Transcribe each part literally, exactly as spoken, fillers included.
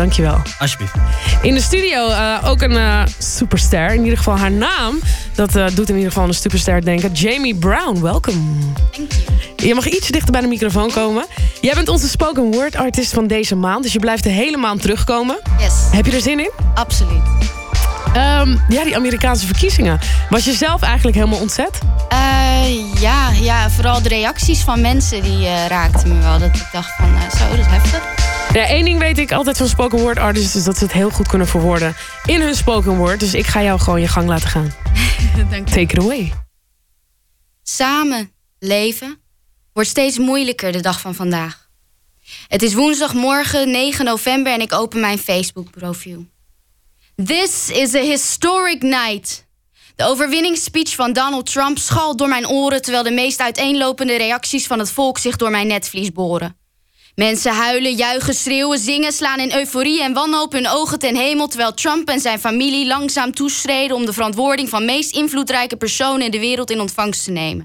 dankjewel. Alsjeblieft. In de studio uh, ook een uh, superster. In ieder geval haar naam, dat uh, doet in ieder geval een superster denken. Jamie Brown, welkom. Thank you. Je mag ietsje dichter bij de microfoon komen. Jij bent onze spoken word artist van deze maand. Dus je blijft de hele maand terugkomen. Yes. Heb je er zin in? Absoluut. Um, ja, die Amerikaanse verkiezingen. Was je zelf eigenlijk helemaal ontzet? Uh, ja, ja, vooral de reacties van mensen die uh, raakten me wel. Dat ik dacht van, uh, zo, dat is heftig. Ja, één ding weet ik altijd van spoken word artists... is dat ze het heel goed kunnen verwoorden in hun spoken word. Dus ik ga jou gewoon je gang laten gaan. Dank je. Take it away. Samen leven wordt steeds moeilijker de dag van vandaag. Het is woensdagmorgen negen november en ik open mijn Facebook-profiel. This is a historic night. De overwinningsspeech van Donald Trump schalt door mijn oren... terwijl de meest uiteenlopende reacties van het volk zich door mijn netvlies boren. Mensen huilen, juichen, schreeuwen, zingen, slaan in euforie en wanhoop hun ogen ten hemel... terwijl Trump en zijn familie langzaam toeschreden... om de verantwoording van meest invloedrijke persoon in de wereld in ontvangst te nemen.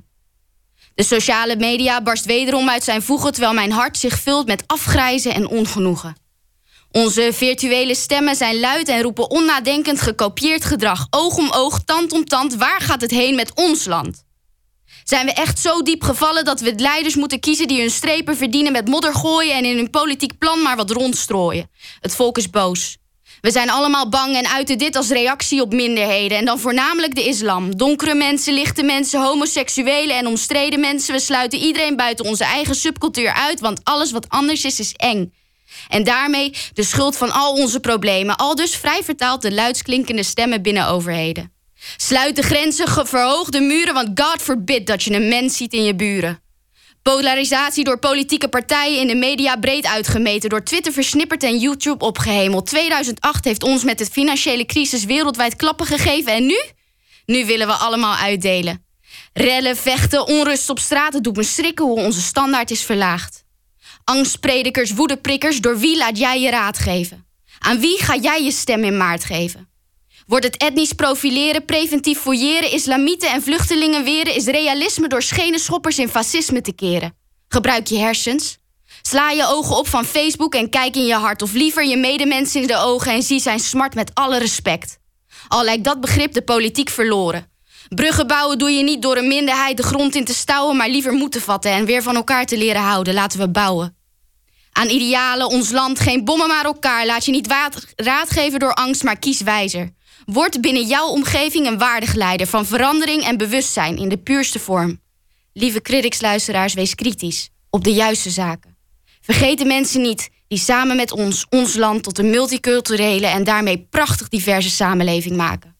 De sociale media barst wederom uit zijn voegen... terwijl mijn hart zich vult met afgrijzen en ongenoegen. Onze virtuele stemmen zijn luid en roepen onnadenkend gekopieerd gedrag. Oog om oog, tand om tand, waar gaat het heen met ons land? Zijn we echt zo diep gevallen dat we leiders moeten kiezen... die hun strepen verdienen met modder gooien... en in hun politiek plan maar wat rondstrooien? Het volk is boos. We zijn allemaal bang en uiten dit als reactie op minderheden. En dan voornamelijk de islam. Donkere mensen, lichte mensen, homoseksuelen en omstreden mensen. We sluiten iedereen buiten onze eigen subcultuur uit... want alles wat anders is, is eng. En daarmee de schuld van al onze problemen. Aldus vrij vertaald de luidsklinkende stemmen binnen overheden. Sluit de grenzen, verhoog de muren, want God forbid dat je een mens ziet in je buren. Polarisatie door politieke partijen in de media breed uitgemeten... door Twitter versnipperd en YouTube opgehemeld. tweeduizend acht heeft ons met de financiële crisis wereldwijd klappen gegeven. En nu? Nu willen we allemaal uitdelen. Rellen, vechten, onrust op straat. Het doet me schrikken hoe onze standaard is verlaagd. Angstpredikers, woedeprikkers, door wie laat jij je raad geven? Aan wie ga jij je stem in maart geven? Wordt het etnisch profileren, preventief fouilleren... islamieten en vluchtelingen weren... is realisme door schenen schoppers in fascisme te keren? Gebruik je hersens. Sla je ogen op van Facebook en kijk in je hart... of liever je medemens in de ogen en zie zijn smart met alle respect. Al lijkt dat begrip de politiek verloren. Bruggen bouwen doe je niet door een minderheid de grond in te stouwen... maar liever moed te vatten en weer van elkaar te leren houden. Laten we bouwen. Aan idealen, ons land, geen bommen maar elkaar. Laat je niet raad geven door angst, maar kies wijzer. Word binnen jouw omgeving een waardig leider... van verandering en bewustzijn in de puurste vorm. Lieve critics-luisteraars, wees kritisch op de juiste zaken. Vergeet de mensen niet die samen met ons ons land... tot een multiculturele en daarmee prachtig diverse samenleving maken.